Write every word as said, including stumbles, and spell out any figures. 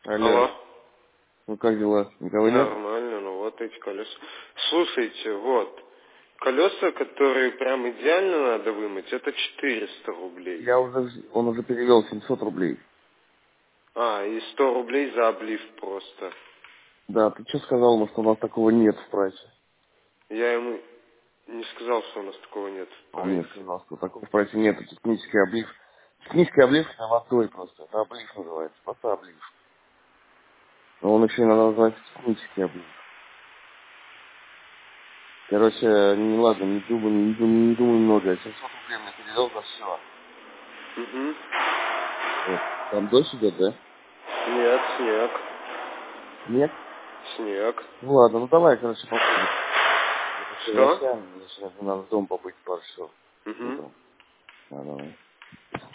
Алло. Алло. Ну как дела? Никого нет? Нормально, ну вот эти колеса. Слушайте, вот. Колеса, которые прям идеально надо вымыть, это четыреста рублей. Я уже, вз- он уже перевел семьсот рублей. А, и сто рублей за облив просто. Да, ты что сказал ему, что у нас такого нет в прайсе? Я ему не сказал, что у нас такого нет в Он мне прайсе. сказал, что такого в прайсе нет, это технический облив. Технический облив это водой просто, это облив называется, просто облив. Но он еще иногда называется технический облив. Короче, не ладно, не думай, не думай, не думай много. семьсот рублей мне перевел за все. Угу. Вот. Там дождь идет, да? Нет, снег. Нет? Снег. Ну ладно, ну давай, короче, попозже. Это с Что? овощами, мне сейчас надо в дом побыть пару часов Угу. утром. А, давай.